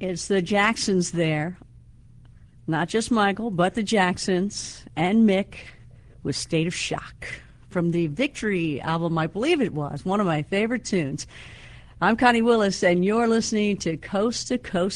It's the Jacksons there. Not just Michael, but the Jacksons and Mick with State of Shock from the Victory album, I believe it was, one of my favorite tunes. I'm Connie Willis, and you're listening to Coast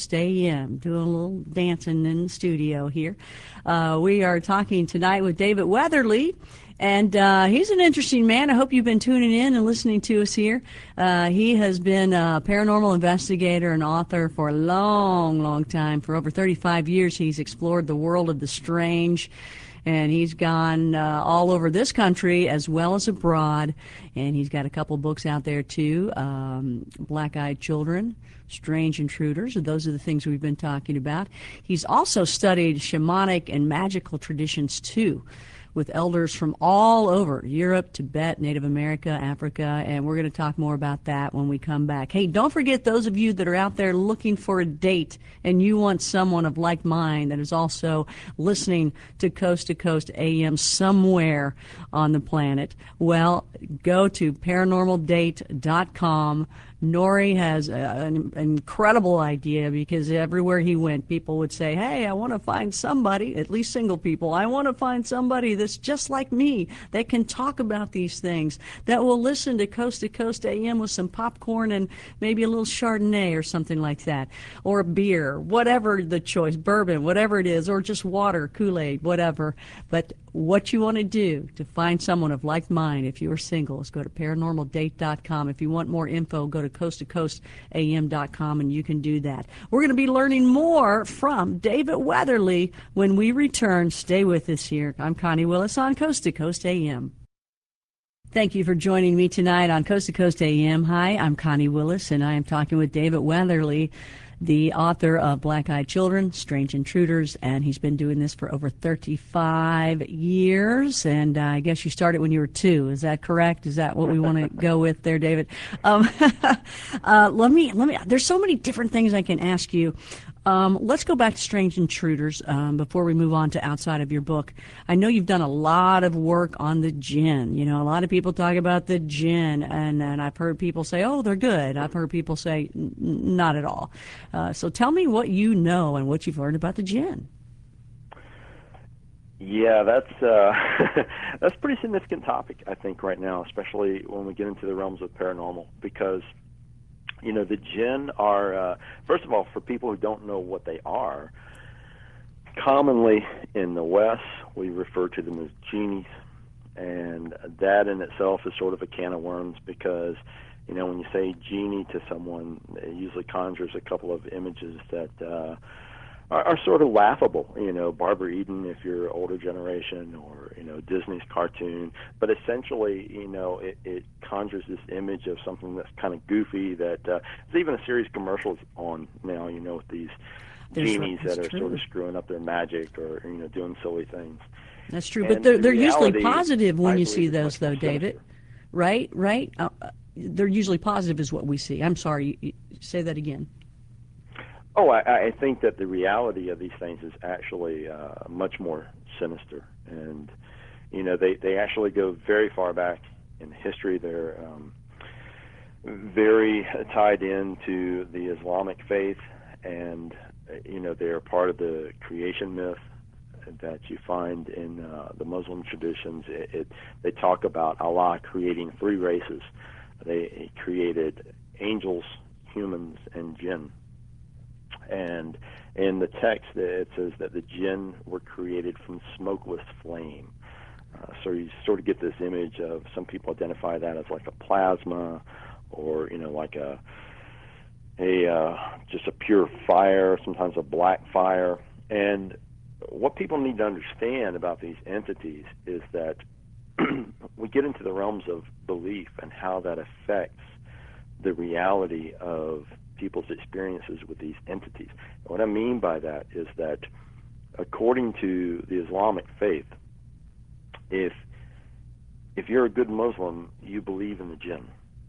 AM, doing a little dancing in the studio here. We are talking tonight with David Weatherly, and he's an interesting man. I hope you've been tuning in and listening to us here. He has been a paranormal investigator and author for a long, long time. For over 35 years, he's explored the world of the strange, and he's gone all over this country as well as abroad. And he's got a couple books out there, too. Black-Eyed Children, Strange Intruders. Those are the things we've been talking about. He's also studied shamanic and magical traditions, too, with elders from all over Europe, Tibet, Native America, Africa, and we're going to talk more about that when we come back. Hey, don't forget, those of you that are out there looking for a date and you want someone of like mind that is also listening to Coast AM somewhere on the planet, well, go to paranormaldate.com. Nori has an incredible idea, because everywhere he went, people would say, hey, I want to find somebody, at least single people, I want to find somebody that's just like me, that can talk about these things, that will listen to Coast AM with some popcorn and maybe a little Chardonnay or something like that, or a beer, whatever the choice, bourbon, whatever it is, or just water, Kool-Aid, whatever. But what you want to do to find someone of like mind, if you are single, is go to paranormaldate.com. If you want more info, go to coasttocoastam.com, and you can do that. We're going to be learning more from David Weatherly when we return. Stay with us here. I'm Connie Willis on Coast to Coast AM. Thank you for joining me tonight on Coast to Coast AM. Hi, I'm Connie Willis, and I am talking with David Weatherly, the author of Black-Eyed Children, Strange Intruders, and he's been doing this for over 35 years, and I guess you started when you were 2. Is that correct? Is that what we want to go with there, David? Let me. There's so many different things I can ask you. Let's go back to Strange Intruders before we move on to outside of your book. I know you've done a lot of work on the jinn. You know, a lot of people talk about the jinn, and I've heard people say, oh, they're good. I've heard people say, not at all. So tell me what you know and what you've learned about the jinn. Yeah, that's that's a pretty significant topic, I think, right now, especially when we get into the realms of paranormal, because you know, the jinn are, first of all, for people who don't know what they are, commonly in the West, we refer to them as genies, and that in itself is sort of a can of worms, because, you know, when you say genie to someone, it usually conjures a couple of images that are sort of laughable, you know, Barbara Eden if you're older generation, or, you know, Disney's cartoon. But essentially, you know, it conjures this image of something that's kind of goofy, that there's even a series of commercials on now, you know, with these genies that are sort of screwing up their magic, or, you know, doing silly things. That's true, but they're usually positive when you see those, though, David. Right? They're usually positive is what we see. I'm sorry, say that again. Oh, I think that the reality of these things is actually much more sinister, and you know, they actually go very far back in history. They're very tied into the Islamic faith, and you know, they're part of the creation myth that you find in the Muslim traditions. They talk about Allah creating 3 races. They created angels, humans, and jinn. And in the text, it says that the jinn were created from smokeless flame. So you sort of get this image of, some people identify that as like a plasma, or, you know, like just a pure fire, sometimes a black fire. And what people need to understand about these entities is that we get into the realms of belief and how that affects the reality of people's experiences with these entities. And what I mean by that is that, according to the Islamic faith, if you're a good Muslim, you believe in the jinn.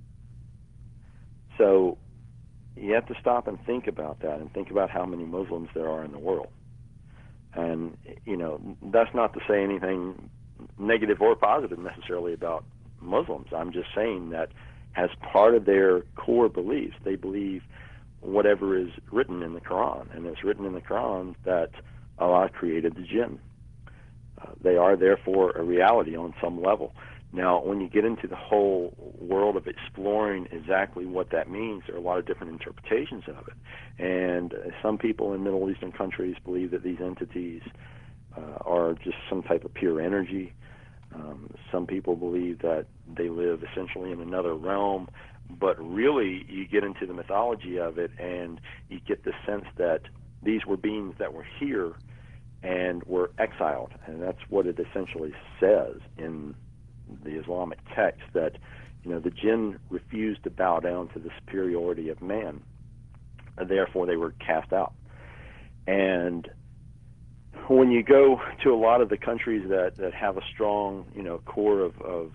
So you have to stop and think about that, and think about how many Muslims there are in the world. And, you know, that's not to say anything negative or positive necessarily about Muslims. I'm just saying that as part of their core beliefs, they believe whatever is written in the Quran. And it's written in the Quran that Allah created the jinn. They are therefore a reality on some level. Now, when you get into the whole world of exploring exactly what that means, there are a lot of different interpretations of it. And some people in Middle Eastern countries believe that these entities are just some type of pure energy. Some people believe that they live essentially in another realm. But really, you get into the mythology of it, and you get the sense that these were beings that were here and were exiled. And that's what it essentially says in the Islamic text, that the jinn refused to bow down to the superiority of man, and therefore they were cast out. And when you go to a lot of the countries that have a strong core of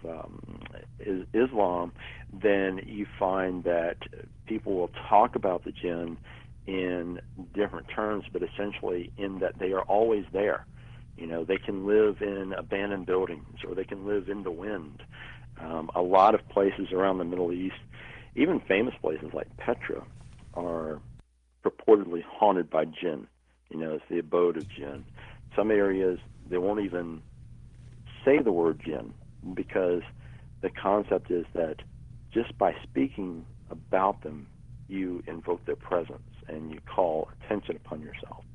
Islam, then you find that people will talk about the jinn in different terms, but essentially in that they are always there. They can live in abandoned buildings, or they can live in the wind. A lot of places around the Middle East, even famous places like Petra, are purportedly haunted by jinn. It's the abode of jinn. Some areas, they won't even say the word jinn, because the concept is that just by speaking about them, you invoke their presence and you call attention upon yourself.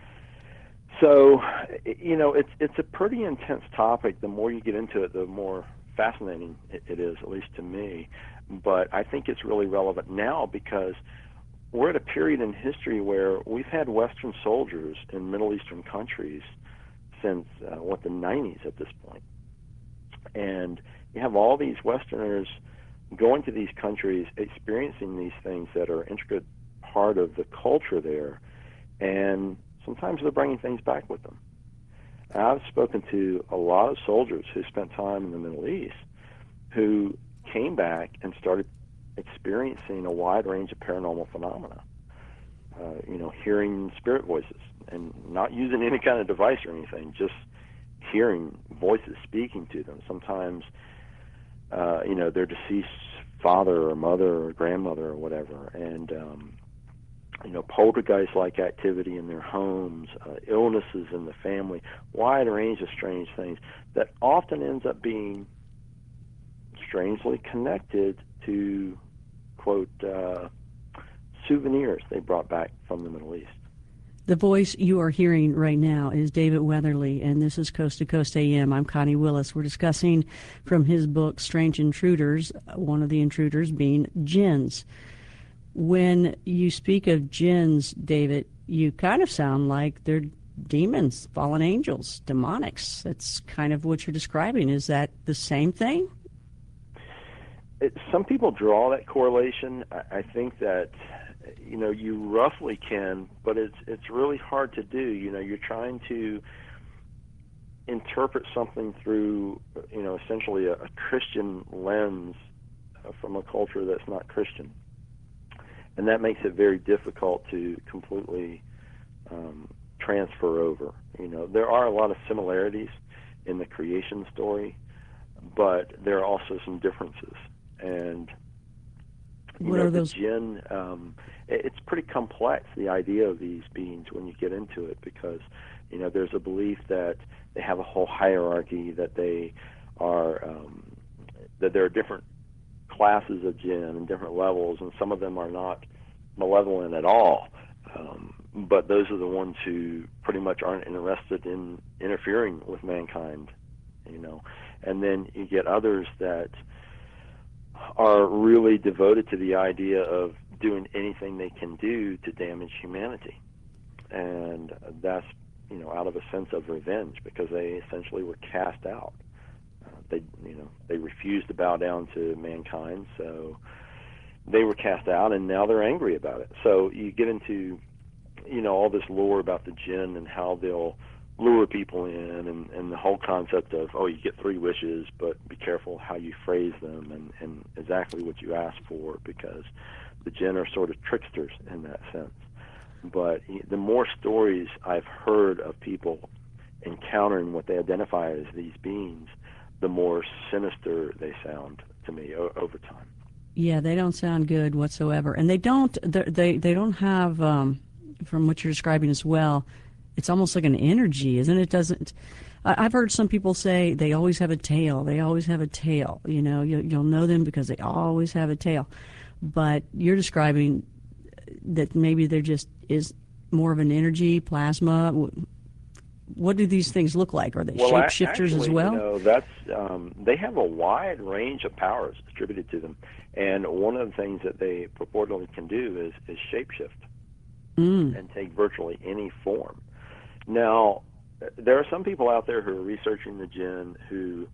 So, it's a pretty intense topic. The more you get into it, the more fascinating it is, at least to me. But I think it's really relevant now because we're at a period in history where we've had Western soldiers in Middle Eastern countries since, the 90s at this point. And you have all these Westerners going to these countries, experiencing these things that are an intricate part of the culture there, and sometimes they're bringing things back with them. And I've spoken to a lot of soldiers who spent time in the Middle East who came back and started experiencing a wide range of paranormal phenomena, hearing spirit voices and not using any kind of device or anything, just hearing voices speaking to them. Sometimes, their deceased father or mother or grandmother or whatever, and poltergeist-like activity in their homes, illnesses in the family, wide range of strange things that often ends up being strangely connected to, quote, souvenirs they brought back from the Middle East. The voice you are hearing right now is David Weatherly, and this is Coast to Coast AM. I'm Connie Willis. We're discussing from his book, Strange Intruders, one of the intruders being jinns. When you speak of jinns, David, you kind of sound like they're demons, fallen angels, demonics. That's kind of what you're describing. Is that the same thing? Some people draw that correlation. I think that you roughly can, but it's really hard to do. You're trying to interpret something through essentially a Christian lens from a culture that's not Christian, and that makes it very difficult to completely transfer over. There are a lot of similarities in the creation story, but there are also some differences. And what are those? The jinn, it's pretty complex, the idea of these beings, when you get into it, because there's a belief that they have a whole hierarchy, that they are that there are different classes of jinn and different levels, and some of them are not malevolent at all, but those are the ones who pretty much aren't interested in interfering with mankind, and then you get others that are really devoted to the idea of doing anything they can do to damage humanity. And that's, out of a sense of revenge, because they essentially were cast out. They refused to bow down to mankind, so they were cast out, and now they're angry about it. So you get into, all this lore about the jinn and how they'll lure people in, and the whole concept of, you get 3 wishes, but be careful how you phrase them and exactly what you ask for, because the jinn are sort of tricksters in that sense. But the more stories I've heard of people encountering what they identify as these beings, the more sinister they sound to me over time. Yeah, they don't sound good whatsoever, and they don't have from what you're describing as well. It's almost like an energy, isn't it? It doesn't. I've heard some people say they always have a tail. They always have a tail. You know, you'll know them because they always have a tail. But you're describing that maybe there just is more of an energy, plasma. What do these things look like? Are they Well, shapeshifters as actually, well? that's they have a wide range of powers distributed to them, and one of the things that they purportedly can do is shapeshift and take virtually any form. Now, there are some people out there who are researching the jinn who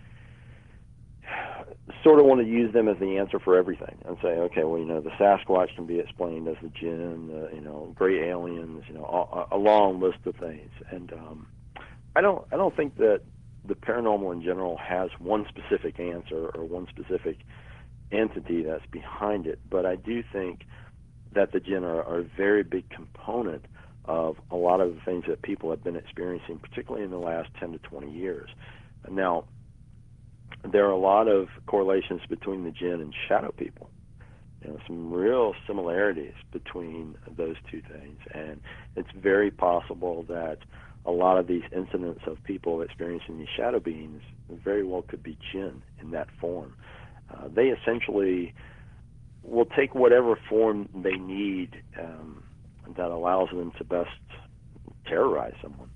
sort of want to use them as the answer for everything and say, okay, well, the Sasquatch can be explained as the jinn, gray aliens, a long list of things. And I don't think that the paranormal in general has one specific answer or one specific entity that's behind it, but I do think that the jinn are a very big component of a lot of the things that people have been experiencing, particularly in the last 10 to 20 years. Now, there are a lot of correlations between the jinn and shadow people. Some real similarities between those two things, and it's very possible that a lot of these incidents of people experiencing these shadow beings very well could be jinn in that form. They essentially will take whatever form they need that allows them to best terrorize someone.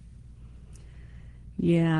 Yeah,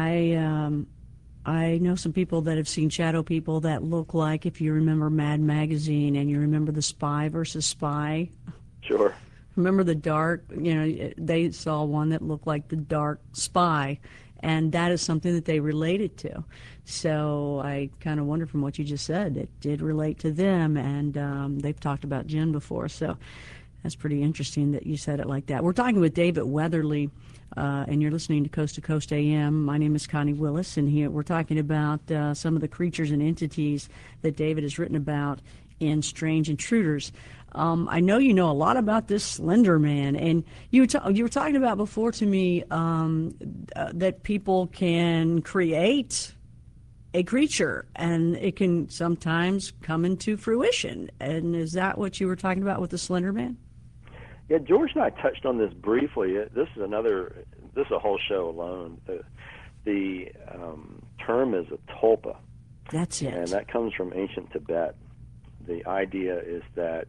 I know some people that have seen shadow people that look like, if you remember Mad Magazine and you remember the Spy versus Spy. Sure. Remember the dark, they saw one that looked like the dark spy, and that is something that they related to. So I kind of wonder from what you just said, it did relate to them, and they've talked about jinn before. So that's pretty interesting that you said it like that. We're talking with David Weatherly, and you're listening to Coast AM. My name is Connie Willis, and here we're talking about some of the creatures and entities that David has written about in Strange Intruders. I know you know a lot about this Slender Man, and you were talking about before to me that people can create a creature, and it can sometimes come into fruition. And is that what you were talking about with the Slender Man? Yeah, George and I touched on this briefly. This is a whole show alone. The term is a tulpa. That's it. And that comes from ancient Tibet. The idea is that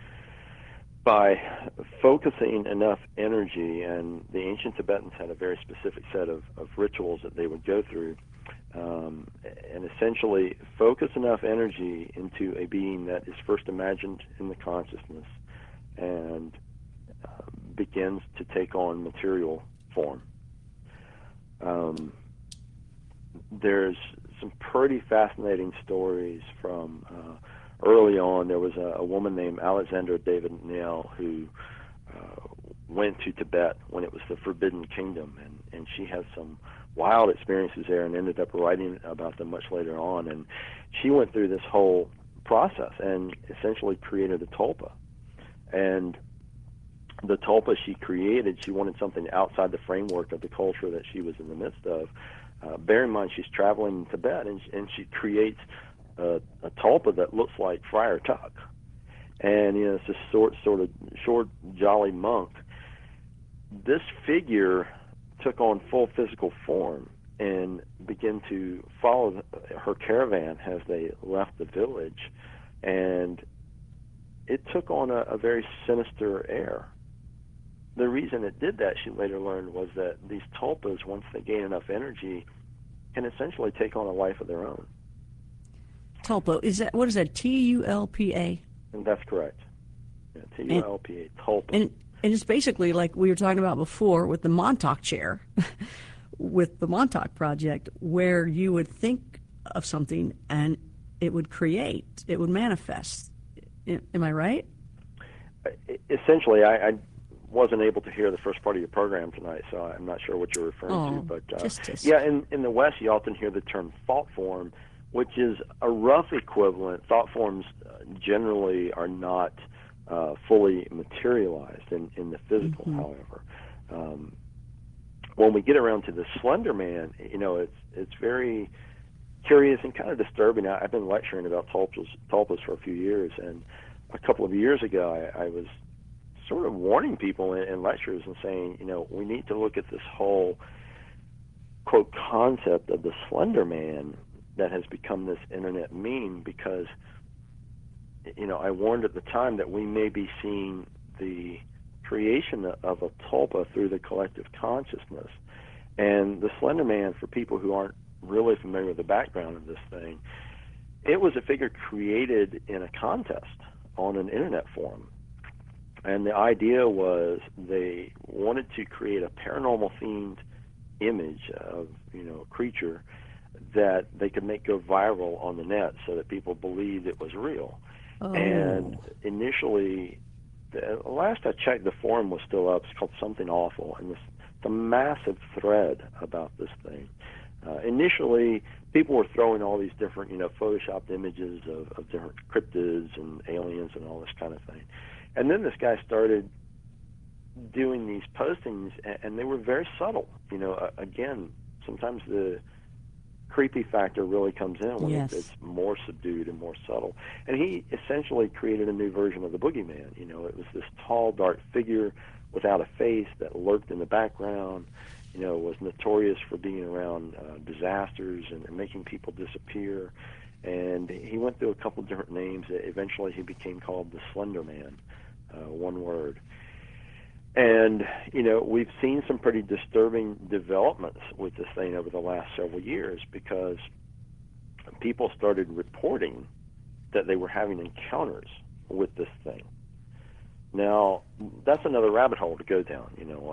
by focusing enough energy, and the ancient Tibetans had a very specific set of rituals that they would go through, and essentially focus enough energy into a being that is first imagined in the consciousness and begins to take on material form. There's some pretty fascinating stories from early on. There was a woman named Alexandra David Nail who went to Tibet when it was the Forbidden Kingdom, and she had some wild experiences there and ended up writing about them much later on. And she went through this whole process and essentially created a tulpa. And the tulpa she created, she wanted something outside the framework of the culture that she was in the midst of. Bear in mind, she's traveling in Tibet, and she creates a tulpa that looks like Friar Tuck. And it's this sort of short, jolly monk. This figure took on full physical form and began to follow her caravan as they left the village, and it took on a very sinister air. The reason it did that, she later learned, was that these tulpas, once they gain enough energy, can essentially take on a life of their own. Tulpa, what is that? Tulpa? And that's correct. Yeah, Tulpa, tulpa. And it's basically like we were talking about before with the Montauk chair, with the Montauk Project, where you would think of something and it would create, it would manifest. Am I right? Essentially, I wasn't able to hear the first part of your program tonight, so I'm not sure what you're referring to. But yeah, in the West, you often hear the term thought form, which is a rough equivalent. Thought forms generally are not fully materialized in the physical, however. When we get around to the Slender Man, it's very curious and kind of disturbing. I've been lecturing about tulpas for a few years, and a couple of years ago, I was sort of warning people in lectures and saying, we need to look at this whole quote concept of the Slender Man that has become this internet meme, because I warned at the time that we may be seeing the creation of a tulpa through the collective consciousness. And the Slender Man, for people who aren't really familiar with the background of this thing, it was a figure created in a contest on an internet forum. And the idea was they wanted to create a paranormal themed image of, a creature that they could make go viral on the net so that people believed it was real. Oh. And initially, the last I checked, the forum was still up. It's called Something Awful, and the massive thread about this thing. Initially, people were throwing all these different, photoshopped images of different cryptids and aliens and all this kind of thing. And then this guy started doing these postings, and they were very subtle. Again, sometimes the creepy factor really comes in when Yes. it's more subdued and more subtle. And he essentially created a new version of the boogeyman. It was this tall, dark figure without a face that lurked in the background, was notorious for being around disasters and making people disappear. And he went through a couple of different names. Eventually he became called the Slender Man, one word. And, we've seen some pretty disturbing developments with this thing over the last several years, because people started reporting that they were having encounters with this thing. Now, that's another rabbit hole to go down.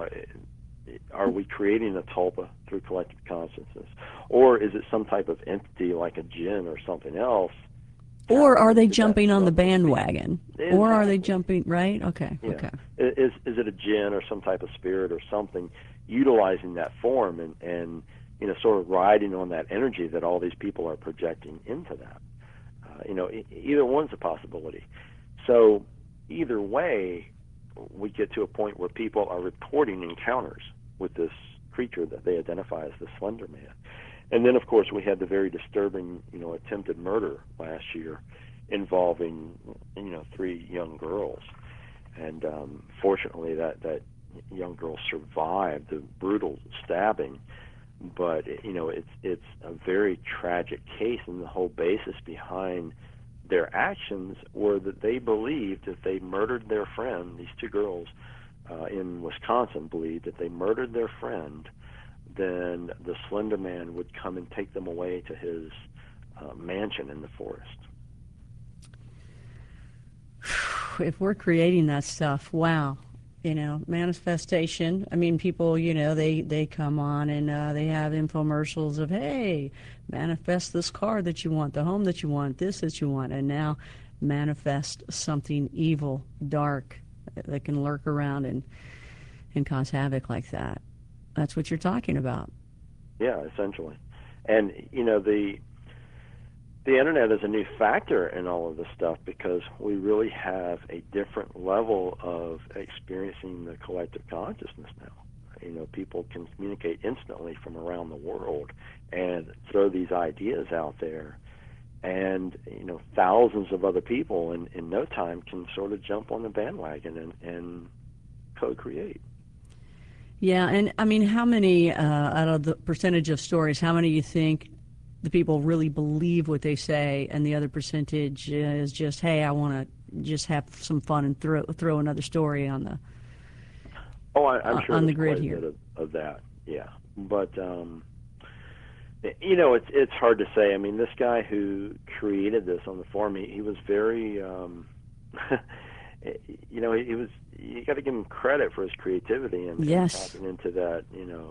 Are we creating a tulpa through collective consciousness? Or is it some type of entity like a jinn or something else? Or are they jumping on the bandwagon? Exactly. Or are they jumping, right? Okay, Yeah. okay. Is it a jinn or some type of spirit or something utilizing that form and sort of riding on that energy that all these people are projecting into that? Either one's a possibility. So either way, we get to a point where people are reporting encounters with this creature that they identify as the Slender Man. And then, of course, we had the very disturbing, attempted murder last year involving, 3 young girls. And fortunately, that young girl survived the brutal stabbing. But, it's a very tragic case, and the whole basis behind their actions were that they believed if they murdered their friend, these 2 girls in Wisconsin believed that they murdered their friend, then the Slender Man would come and take them away to his mansion in the forest. If we're creating that stuff, wow. Manifestation. I mean, people, they come on and they have infomercials of, hey, manifest this car that you want, the home that you want, this that you want, and now manifest something evil, dark, that can lurk around and cause havoc like that. That's what you're talking about. Yeah, essentially. And, the internet is a new factor in all of this stuff, because we really have a different level of experiencing the collective consciousness now. People can communicate instantly from around the world and throw these ideas out there, and thousands of other people in no time can sort of jump on the bandwagon and co-create. Yeah, and I mean, how many out of the percentage of stories, how many you think the people really believe what they say, and the other percentage is just, hey, I want to just have some fun and throw another story on the I'm sure on the there's grid quite a here. bit of that, yeah. But it's hard to say. I mean, this guy who created this on the forum, he was very, he was. You got to give him credit for his creativity and Yes. tapping into that,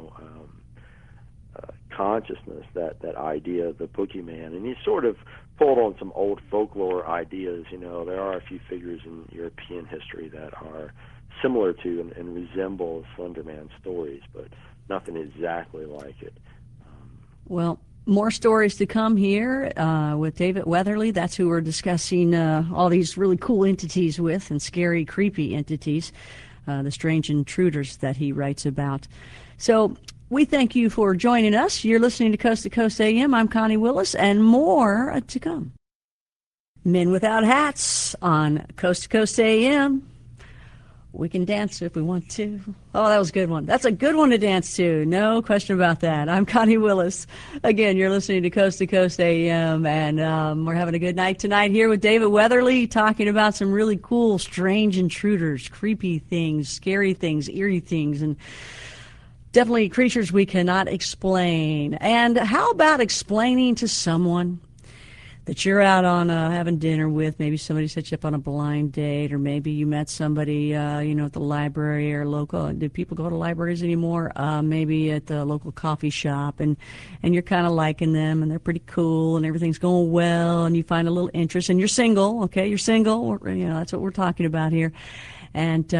consciousness, that idea of the boogeyman. And he sort of pulled on some old folklore ideas. There are a few figures in European history that are similar to and resemble Slender Man stories, but nothing exactly like it. Well, more stories to come here with David Weatherly. That's who we're discussing all these really cool entities with, and scary, creepy entities, the strange intruders that he writes about. So We thank you for joining us. You're listening to Coast AM. I'm Connie Willis, and more to come. Men Without Hats on Coast AM. We can dance if we want to. Oh, that was a good one. That's a good one to dance to. No question about that. I'm Connie Willis. Again, you're listening to Coast AM, and we're having a good night tonight here with David Weatherly, talking about some really cool, strange intruders, creepy things, scary things, eerie things, and definitely creatures we cannot explain. And how about explaining to someone that you're out on having dinner with, maybe somebody set you up on a blind date, or maybe you met somebody, at the library or local. Do people go to libraries anymore? Maybe at the local coffee shop, and you're kind of liking them, and they're pretty cool, and everything's going well, and you find a little interest, and you're single, okay? You're single, that's what we're talking about here. And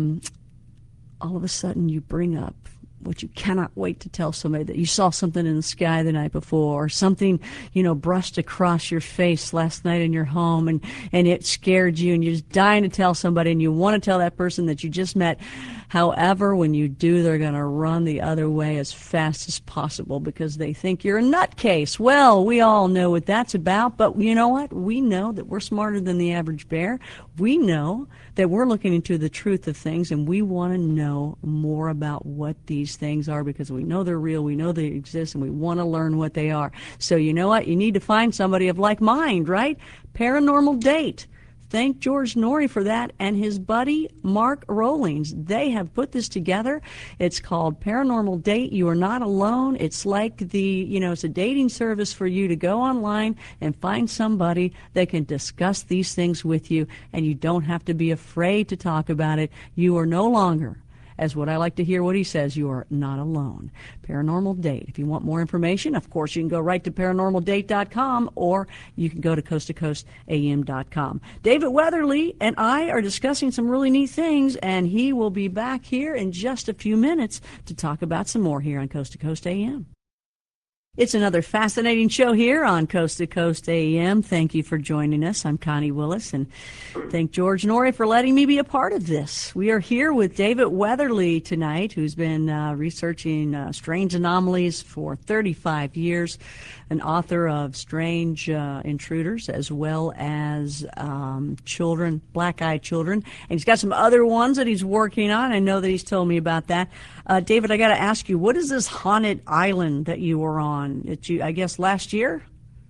all of a sudden you bring up what you cannot wait to tell somebody, that you saw something in the sky the night before, or something, brushed across your face last night in your home, and it scared you, and you're just dying to tell somebody, and you want to tell that person that you just met. However, when you do, they're going to run the other way as fast as possible because they think you're a nutcase. Well, we all know what that's about, but you know what? We know that we're smarter than the average bear. We know that we're looking into the truth of things, and we want to know more about what these things are because we know they're real, we know they exist, and we want to learn what they are. So you know what? You need to find somebody of like mind, right? Paranormal Date. Thank George Noory for that, and his buddy Mark Rollings. They have put this together. It's called Paranormal Date. You are not alone. It's like it's a dating service for you to go online and find somebody that can discuss these things with you, and you don't have to be afraid to talk about it. You are no longer, as what I like to hear what he says, you are not alone. Paranormal Date. If you want more information, of course, you can go right to paranormaldate.com, or you can go to coastam.com. David Weatherly and I are discussing some really neat things, and he will be back here in just a few minutes to talk about some more here on Coast to Coast AM. It's another fascinating show here on Coast to Coast AM. Thank you for joining us. I'm Connie Willis, and thank George Noory for letting me be a part of this. We are here with David Weatherly tonight, who's been researching strange anomalies for 35 years, an author of Strange Intruders, as well as Children, Black-Eyed Children. And he's got some other ones that he's working on. I know that he's told me about that. David, I got to ask you, what is this haunted island that you were on? I guess last year?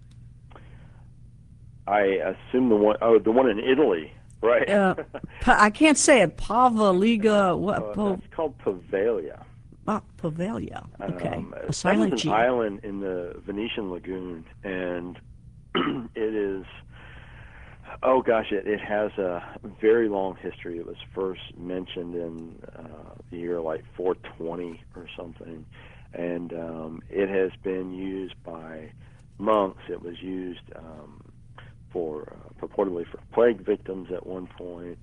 I assume the one in Italy, right? I can't say it. Pavaliga. What? It's called Poveglia. Poveglia. Okay. A silent G. An island in the Venetian Lagoon, and it is. Oh gosh, it has a very long history. It was first mentioned in the year like 420 or something, and it has been used by monks. It was used purportedly for plague victims at one point.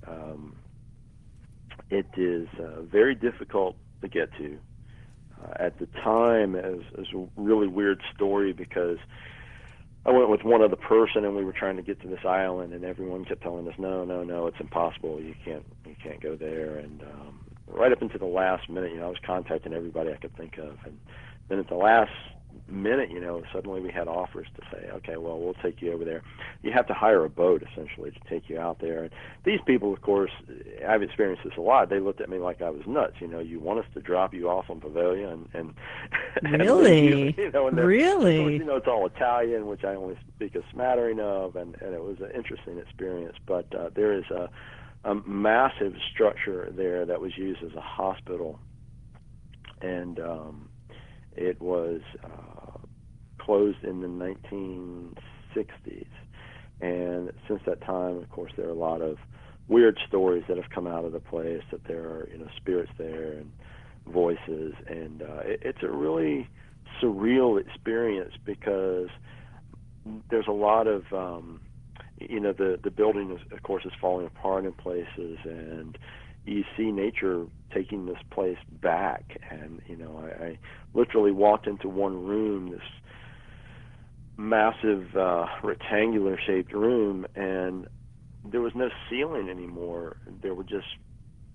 It is very difficult to get to. At the time, it was a really weird story because I went with one other person, and we were trying to get to this island, and everyone kept telling us, no, it's impossible. You can't go there. And right up into the last minute, I was contacting everybody I could think of, and then at the last minute, suddenly we had offers to say, okay, well, we'll take you over there. You have to hire a boat, essentially, to take you out there. And these people, of course, I've experienced this a lot. They looked at me like I was nuts. You want us to drop you off on Poveglia and really? And really? It's all Italian, which I only speak a smattering of, and it was an interesting experience. But there is a massive structure there that was used as a hospital, and it was closed in the 1960s, and since that time, of course, there are a lot of weird stories that have come out of the place, that there are spirits there and voices, and it's a really surreal experience because there's a lot of the building is, of course, is falling apart in places, and you see nature taking this place back. And I literally walked into one room, this massive rectangular shaped room, and there was no ceiling anymore. There were just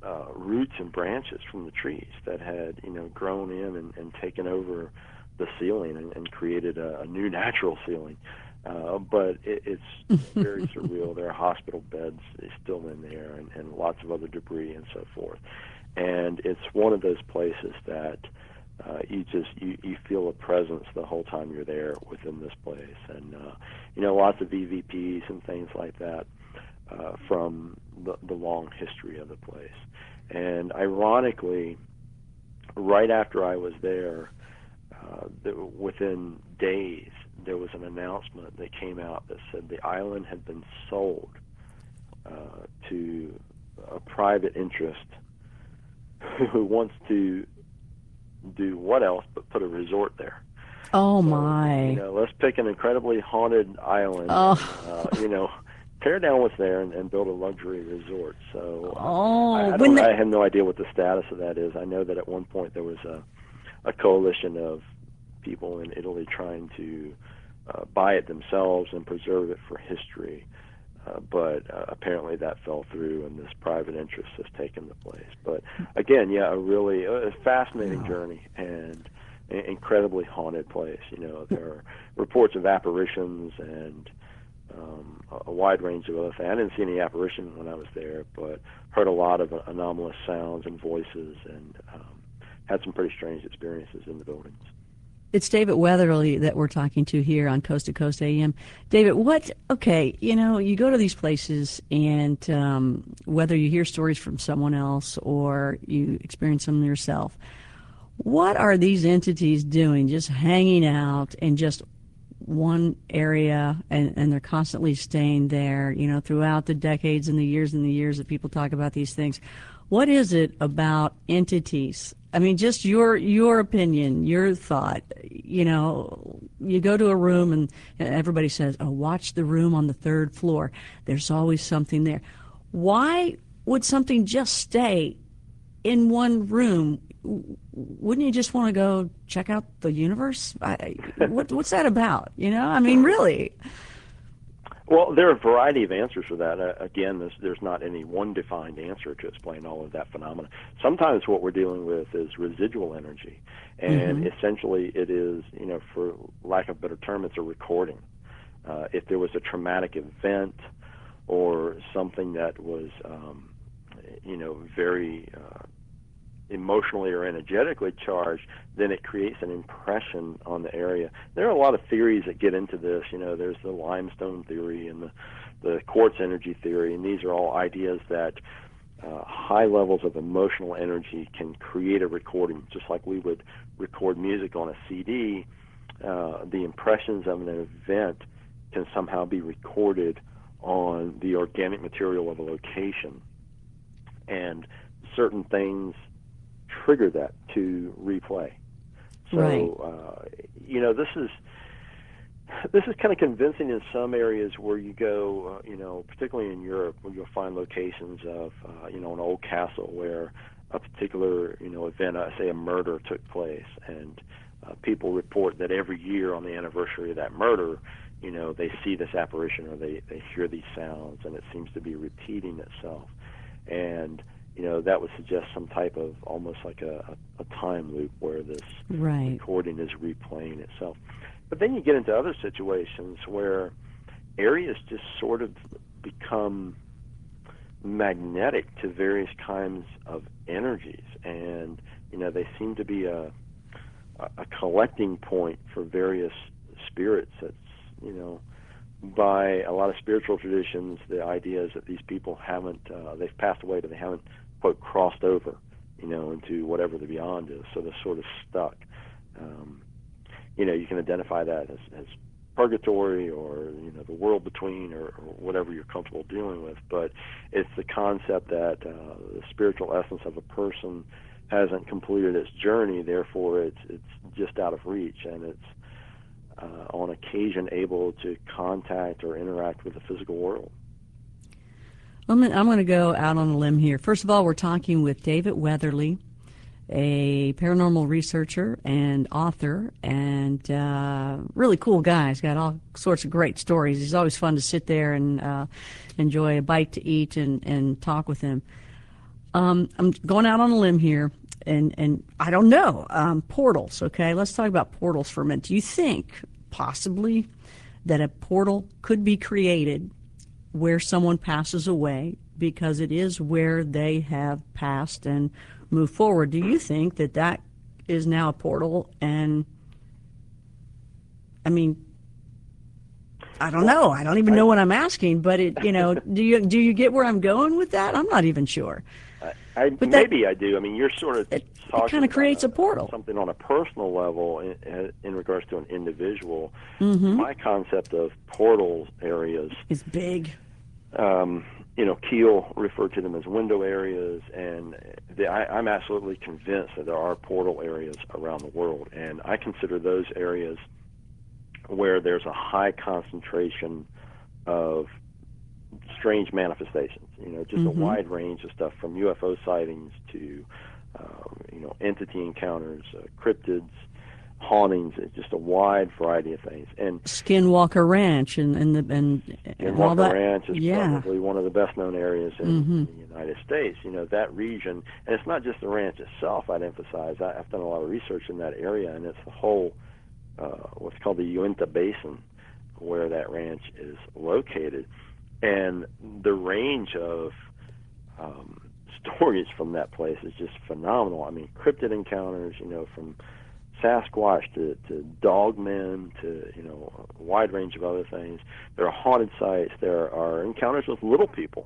roots and branches from the trees that had, grown in and taken over the ceiling and created a new natural ceiling. But it's very surreal. There are hospital beds still in there and lots of other debris and so forth. And it's one of those places that you feel a presence the whole time you're there within this place. And, lots of EVPs and things like that from the long history of the place. And ironically, right after I was there, within days, there was an announcement that came out that said the island had been sold to a private interest who wants to do what else but put a resort there. Oh, so, my. Let's pick an incredibly haunted island, tear down what's there and build a luxury resort. So I have no idea what the status of that is. I know that at one point there was a coalition of people in Italy trying to buy it themselves and preserve it for history. But apparently that fell through, and this private interest has taken the place. But again, a really fascinating journey and incredibly haunted place. There are reports of apparitions and a wide range of other things. I didn't see any apparition when I was there, but heard a lot of anomalous sounds and voices, and had some pretty strange experiences in the buildings. It's David Weatherly that we're talking to here on Coast to Coast AM. David, you go to these places, and whether you hear stories from someone else or you experience them yourself, what are these entities doing, just hanging out in just one area, and they're constantly staying there, throughout the decades and the years that people talk about these things? What is it about entities? I mean, just your opinion, your thought. You go to a room and everybody says, "Oh, watch the room on the third floor. There's always something there." Why would something just stay in one room? Wouldn't you just want to go check out the universe? What's that about? I mean, really. Well, there are a variety of answers for that. Again, there's not any one defined answer to explain all of that phenomena. Sometimes what we're dealing with is residual energy, and essentially it is, for lack of a better term, it's a recording. If there was a traumatic event or something that was, very emotionally or energetically charged, then it creates an impression on the area. There are a lot of theories that get into this. There's the limestone theory and the quartz energy theory, and these are all ideas that high levels of emotional energy can create a recording, just like we would record music on a CD. The impressions of an event can somehow be recorded on the organic material of a location, and certain things trigger that to replay. So, right. This is kind of convincing in some areas where you go, particularly in Europe, where you'll find locations of, an old castle where a particular, event, say a murder took place, and people report that every year on the anniversary of that murder, they see this apparition or they hear these sounds, and it seems to be repeating itself. And that would suggest some type of almost like a time loop where this recording is replaying itself. But then you get into other situations where areas just sort of become magnetic to various kinds of energies, and they seem to be a collecting point for various spirits. That's by a lot of spiritual traditions, the idea is that these people haven't, they've passed away, but they haven't, quote, crossed over, into whatever the beyond is. So they're sort of stuck. You can identify that as purgatory or, the world between or whatever you're comfortable dealing with. But it's the concept that the spiritual essence of a person hasn't completed its journey, therefore it's just out of reach, and it's on occasion able to contact or interact with the physical world. I'm going to go out on a limb here. First of all, we're talking with David Weatherly, a paranormal researcher and author, and really cool guy. He's got all sorts of great stories. He's always fun to sit there and enjoy a bite to eat and talk with him. I'm going out on a limb here, and I don't know. Portals, okay? Let's talk about portals for a minute. Do you think possibly that a portal could be created where someone passes away because it is where they have passed and moved forward? Do you think that that is now a portal? And I mean, I don't know. I don't even know what I'm asking, but do you get where I'm going with that? I'm not even sure. But maybe I do. I mean, you're sort of it talking kind of creates about a portal. something on a personal level in regards to an individual. My concept of portals areas It's big. Keel referred to them as window areas, and I'm absolutely convinced that there are portal areas around the world, and I consider those areas where there's a high concentration of strange manifestations, just a wide range of stuff from UFO sightings to, entity encounters, cryptids, hauntings, just a wide variety of things. And Skinwalker Ranch and all that. Ranch is Yeah. probably one of the best known areas in the United States. That region, and it's not just the ranch itself. I'd emphasize. I've done a lot of research in that area, and it's the whole what's called the Uinta Basin, where that ranch is located, and the range of stories from that place is just phenomenal. I mean, cryptid encounters, from Sasquatch to dogmen to a wide range of other things. There are haunted sites. There are encounters with little people,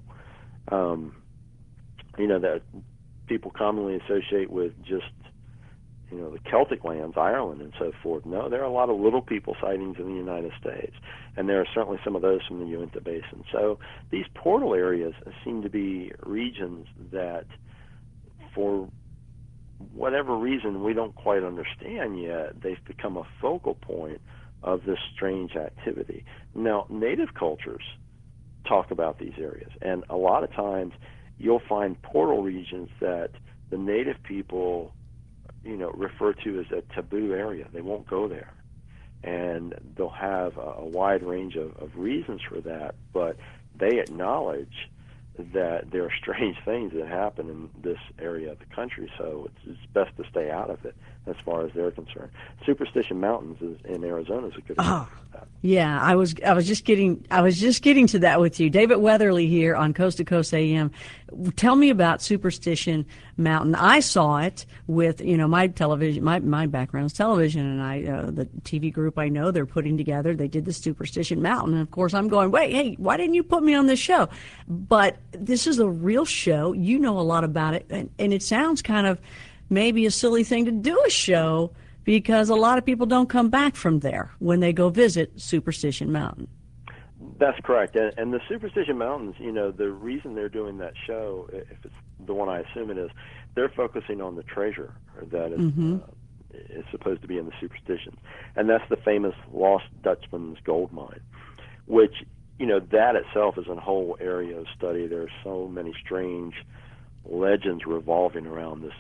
that people commonly associate with just the Celtic lands, Ireland, and so forth. No, there are a lot of little people sightings in the United States, and there are certainly some of those from the Uinta Basin. So these portal areas seem to be regions that, for whatever reason we don't quite understand yet, they've become a focal point of this strange activity. Now, native cultures talk about these areas, and a lot of times you'll find portal regions that the native people refer to as a taboo area. They won't go there. And they'll have a wide range of reasons for that, but they acknowledge that there are strange things that happen in this area of the country, so it's best to stay out of it as far as they're concerned. Superstition Mountains in Arizona is a good example of that. Yeah, I was just getting to that with you. David Weatherly here on Coast to Coast AM. Tell me about Superstition Mountain. I saw it with my television. My background is television, and the TV group I know, they're putting together. They did the Superstition Mountain, and of course I'm going, wait, hey, why didn't you put me on this show? But this is a real show. You know a lot about it, and it sounds kind of maybe a silly thing to do a show, because a lot of people don't come back from there when they go visit Superstition Mountain. That's correct. And the Superstition Mountains, the reason they're doing that show, if it's the one I assume it is, they're focusing on the treasure that is supposed to be in the superstitions. And that's the famous Lost Dutchman's gold mine, which, that itself is a whole area of study. There are so many strange legends revolving around this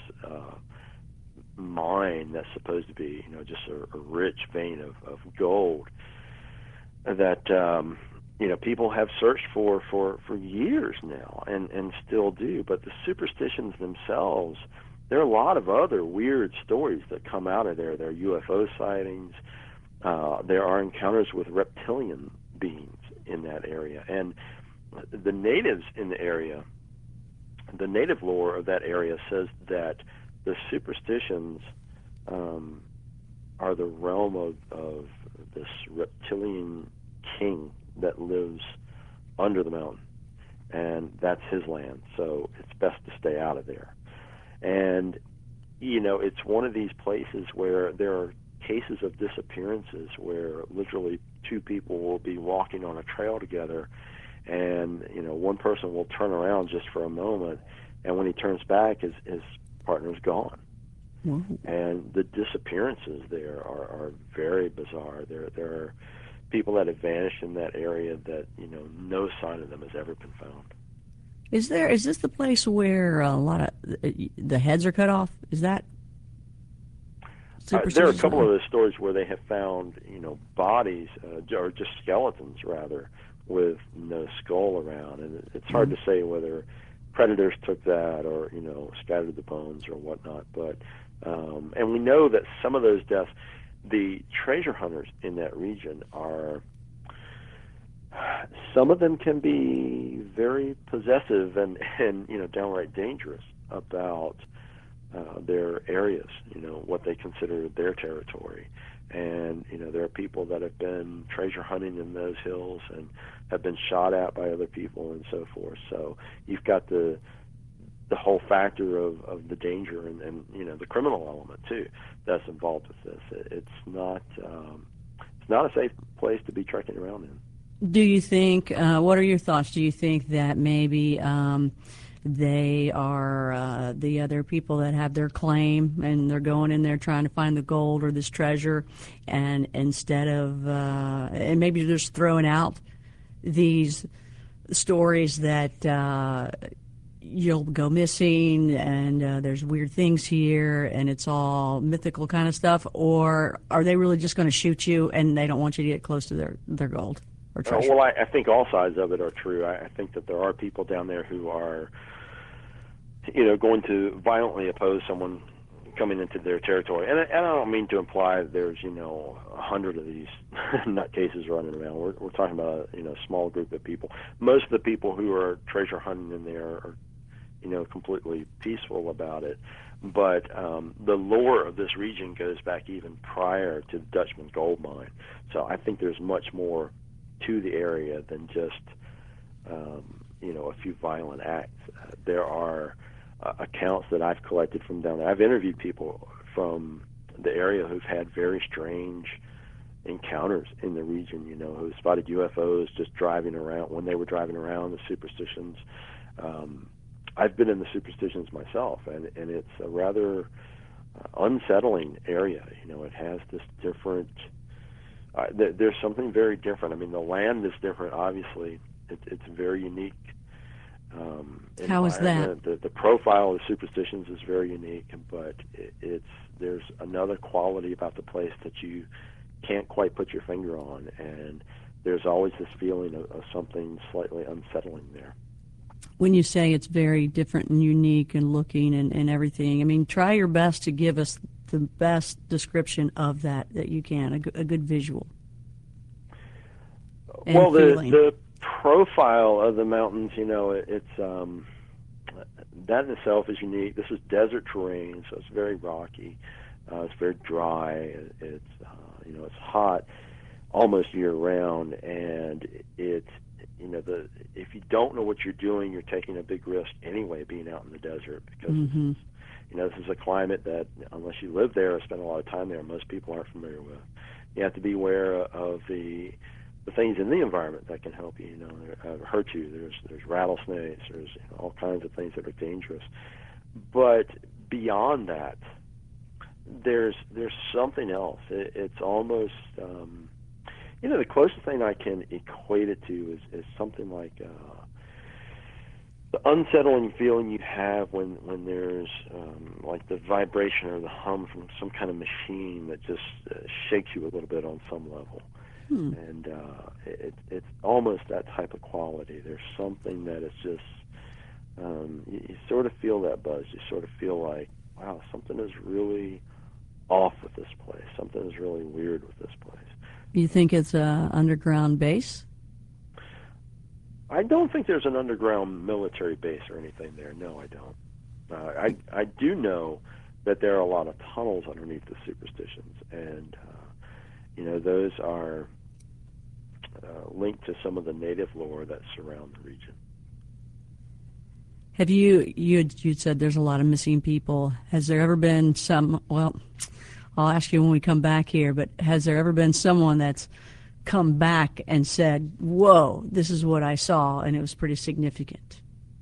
mine that's supposed to be, just a rich vein of gold that, people have searched for years now and still do. But the superstitions themselves, there are a lot of other weird stories that come out of there. There are UFO sightings. There are encounters with reptilian beings in that area. And the natives in the area, the native lore of that area says that the superstitions are the realm of this reptilian king that lives under the mountain, and that's his land, so it's best to stay out of there. And it's one of these places where there are cases of disappearances where literally two people will be walking on a trail together, and one person will turn around just for a moment, and when he turns back, his partner's gone. Whoa. And the disappearances there are very bizarre. There are people that have vanished in that area that no sign of them has ever been found. Is this the place where a lot of the heads are cut off? Is that there are a couple of those stories where they have found bodies or just skeletons rather with no skull around, and it's hard to say whether predators took that, or scattered the bones or whatnot. But and we know that some of those deaths, the treasure hunters in that region are. Some of them can be very possessive and downright dangerous about their areas, what they consider their territory. And there are people that have been treasure hunting in those hills and have been shot at by other people and so forth. So you've got the whole factor of the danger and the criminal element too that's involved with this. It's not a safe place to be trekking around in. Do you think, what are your thoughts? Do you think that maybe they are the other people that have their claim and they're going in there trying to find the gold or this treasure, and instead of, and maybe they're just throwing out these stories that you'll go missing and there's weird things here and it's all mythical kind of stuff, or are they really just going to shoot you and they don't want you to get close to their gold? Well, I think all sides of it are true. I think that there are people down there who are, going to violently oppose someone coming into their territory. And I don't mean to imply there's, 100 of these nutcases running around. We're talking about a small group of people. Most of the people who are treasure hunting in there are, completely peaceful about it. But the lore of this region goes back even prior to the Dutchman gold mine. So I think there's much more to the area than just a few violent acts. There are accounts that I've collected from down there. I've interviewed people from the area who've had very strange encounters in the region, who spotted UFOs just driving around when they were driving around, the superstitions. I've been in the superstitions myself, and it's a rather unsettling area. It has this different there's something very different. I mean, the land is different, obviously. It's very unique. How is that? The profile of the superstitions is very unique, but there's another quality about the place that you can't quite put your finger on, and there's always this feeling of something slightly unsettling there. When you say it's very different and unique and looking and everything, I mean, try your best to give us the best description of that you can, a good visual. Well, the profile of the mountains, it's that in itself is unique. This is desert terrain, so it's very rocky. It's very dry. It's it's hot almost year round, and it's if you don't know what you're doing, you're taking a big risk anyway, being out in the desert, because this is a climate that, unless you live there or spend a lot of time there, most people aren't familiar with. You have to be aware of the things in the environment that can help you, hurt you. There's rattlesnakes. There's all kinds of things that are dangerous. But beyond that, there's something else. It's almost the closest thing I can equate it to is something like the unsettling feeling you have when there's like the vibration or the hum from some kind of machine that just shakes you a little bit on some level. And it's almost that type of quality. There's something that is just you sort of feel that buzz. You sort of feel like, wow, something is really off with this place. Something is really weird with this place. You think it's an underground base? I don't think there's an underground military base or anything there. No, I don't. I do know that there are a lot of tunnels underneath the superstitions, and those are linked to some of the native lore that surround the region. Have you said there's a lot of missing people. Has there ever been some, well, I'll ask you when we come back here, but has there ever been someone that's come back and said, whoa, this is what I saw, and it was pretty significant?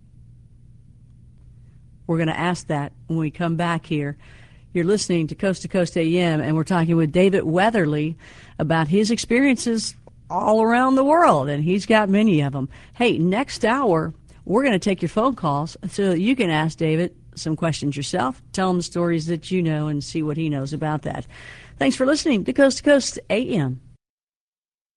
We're going to ask that when we come back here. You're listening to Coast AM, and we're talking with David Weatherly about his experiences all around the world, and he's got many of them. Hey, next hour, we're going to take your phone calls so that you can ask David some questions yourself, tell him the stories that you know, and see what he knows about that. Thanks for listening to Coast AM.